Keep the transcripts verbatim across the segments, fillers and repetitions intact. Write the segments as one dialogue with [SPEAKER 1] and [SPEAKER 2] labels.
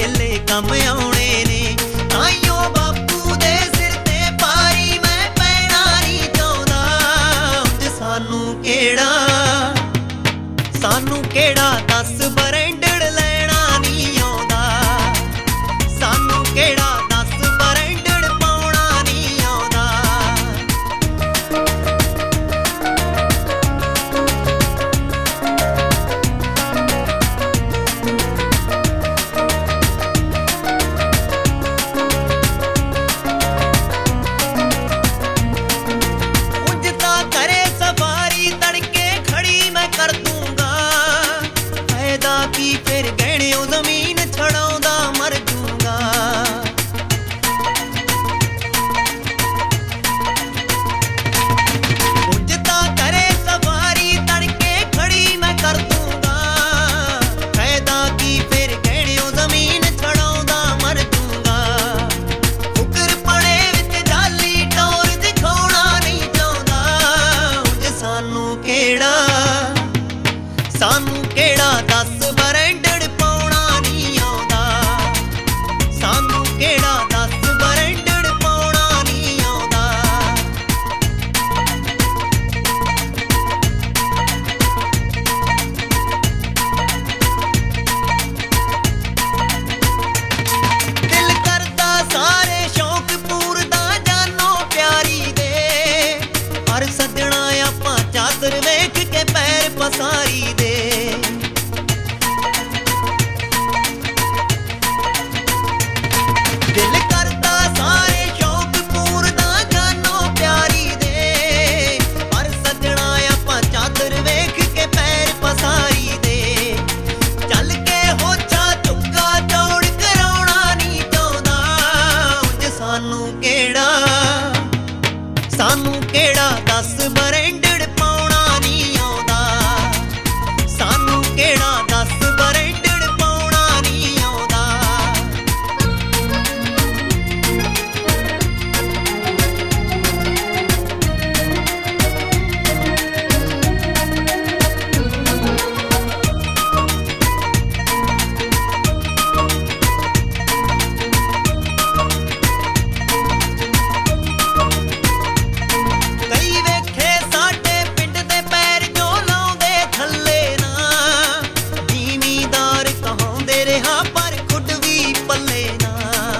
[SPEAKER 1] ਵੇਲੇ ਕੰਮ ਆਉਣੇ ਨੇ। ਆਈਓ ਬਾਪੂ ਦੇ ਸਿਰ ਤੇ ਪਾਰੀ ਮੈਂ ਪੈਣਾ ਨਹੀਂ ਚਾਹੁੰਦਾ। ਉਂਝ ਸਾਨੂੰ ਕਿਹੜਾ ਸਾਨੂੰ ਕਿਹੜਾ ਦਸ ਬਰੈਂਡਡ ਲੈਣਾ ਨਹੀਂ ਆਉਂਦਾ। ਸਾਨੂੰ ਕਿਹੜਾ ਕੀ ਫਿਰ ਗਹਿਣਿਓ ਜ਼ਮੀਨ ਛੜਾਉਂਦਾ ਮਰ ਜੂੰਗਾ। ਉਂਝ ਤਾਂ ਕਰੇ ਸਵਾਰੀ ਤੜਕੇ ਖੜੀ ਮੈਂ ਕਰ ਦੂੰਗਾ। ਫਾਇਦਾ ਕੀ ਫਿਰ ਗਹਿਣਿਓ ਜ਼ਮੀਨ ਛੜਾਉਂਦਾ ਮਰ ਜੂੰਗਾ। ਫੁਕਰ ਪੜੇ ਵਿੱਚ ਜਾਲੀ ਟੌਰ ਦਿਖਾਉਣਾ ਨਹੀਂ ਚਾਹੁੰਦਾ। ਉਂਝ ਸਾਨੂੰ ਕਿਹੜਾ ਸਾਨੂੰ ਕਿਹੜਾ ਦਸ ਬਰੈਂਡਡ ਪਾਉਣਾ ਨਹੀਂ ਆਉਂਦਾ। ਸਾਨੂੰ ਕਿਹੜਾ ਦਸ ਬਰੈਂਡਡ ਪਾਉਣਾ ਨਹੀਂ ਆਉਂਦਾ। ਦਿਲ ਕਰਦਾ ਸਾਰੇ ਸ਼ੌਕ ਪੂਰਦਾ ਜਾਨੋ ਪਿਆਰੀ ਦੇ। ਪਰ ਸੱਜਣਾ ਆਪਾਂ ਚਾਦਰ ਵੇਖ ਕੇ ਪੈਰ ਪਸਾਰੀ ਦੇ। ਦਿਲ ਕਰਦਾ ਸਾਰੇ ਸ਼ੌਕ ਪੂਰਦਾ ਜਾਨੋ ਪਿਆਰੀ ਦੇ। ਪਰ ਸੱਜਣਾ ਆਪਾਂ ਚਾਦਰ ਵੇਖ ਕੇ ਪੈਰ ਪਸਾਰੀ ਦੇ। ਚੱਲ ਕੇ ਹੋਛਾ ਚੁੱਕਾ ਚੌੜ ਕਰਾਉਣਾ ਨਹੀਂ ਚਾਹੁੰਦਾ। ਉਂਝ ਸਾਨੂੰ ਕਿਹੜਾ ਸਾਨੂੰ ਕਿਹੜਾ ਦਸ ਬਰੈਂਡਡ ਪਾਉਣਾ ਨਹੀਂ ਆਉਂਦਾ। ਸਾਨੂੰ ਕਿਹੜਾ ਦਸ ਬਰੈਂਡਡ ਪਾਉਣਾ ਨਹੀਂ ਆਉਂਦਾ। ਕਈ ਵੇਖੇ ਸਾਡੇ ਪਿੰਡ ਦੇ ਪੈਰ ਜੋ ਲਾਉਂਦੇ ਥੱਲੇ ਨਾ। ਜ਼ਿਮੀਂਦਾਰ ਕਹਾਉਂਦੇ ਰਿਹਾ ਪਰ ਖੁੱਡ ਵੀ ਪੱਲੇ ਨਾ।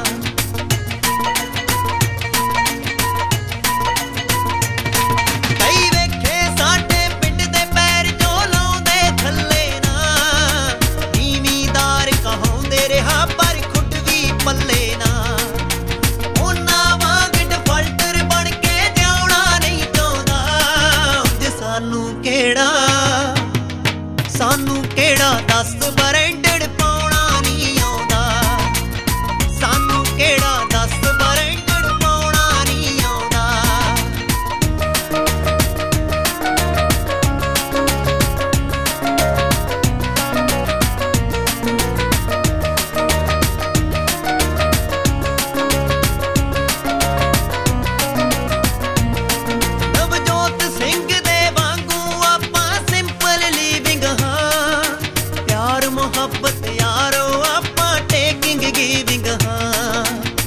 [SPEAKER 1] ਕਈ ਵੇਖੇ ਸਾਡੇ ਪਿੰਡ ਦੇ ਪੈਰ ਜੋ ਲਾਉਂਦੇ ਥੱਲੇ ਨਾ। ਜ਼ਿਮੀਂਦਾਰ ਕਹਾਉਂਦੇ ਰਿਹਾ ਪਰ ਖੁੱਡ ਵੀ ਪੱਲੇ ਨਾ। ਉਹਨਾਂ ਵਾਂਗ ਡਿਫਾਲਟਰ ਬਣ ਕੇ ਜਿਉਣਾ ਨਹੀਂ ਚਾਹੁੰਦਾ। ਉਂਝ ਸਾਨੂੰ ਕਿਹੜਾ ਸਾਨੂੰ ਕਿਹੜਾ ਦਸ ਬਰੈਂਡਡ ਪਾਉਣਾ ਨਹੀਂ ਆਉਂਦਾ। ਸਾਨੂੰ ਕਿਹੜਾ ਦਸ ਬਰੈਂਡਡ ਪਾਉਣਾ ਨਹੀਂ ਆਉਂਦਾ। ਨਵਜੋਤ ਸਿੰਘ ਦੇ ਵਾਂਗੂ ਆਪਾਂ ਸਿੰਪਲ ਲਿਵਿੰਗ ਹਾਂ। ਪਿਆਰ ਮੁਹੱਬਤ ਯਾਰੋ ਆਪਾਂ ਟੇਕਿੰਗ ਗਿਵਿੰਗ ਹਾਂ।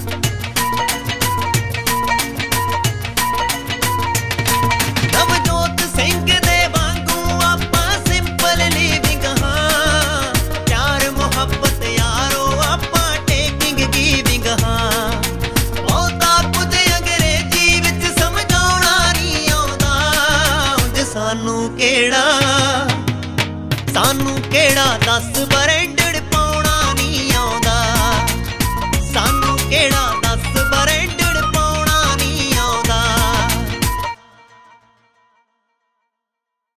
[SPEAKER 1] ਨਵਜੋਤ ਸਿੰਘ ਦੇ ਵਾਂਗੂ ਆਪਾਂ ਸਿੰਪਲ ਲਿਵਿੰਗ ਹਾਂ। ਪਿਆਰ ਮੁਹੱਬਤ ਯਾਰੋ ਆਪਾਂ ਟੇਕਿੰਗ ਗਿਵਿੰਗ ਹਾਂ। ਬਹੁਤਾ ਕੁਝ ਅੰਗਰੇਜ਼ੀ ਵਿੱਚ ਸਮਝਾਉਣਾ ਨਹੀਂ ਆਉਂਦਾ। ਉਂਝ ਸਾਨੂੰ ਕਿਹੜਾ ਸਾਨੂੰ ਕਿਹੜਾ ਦਸ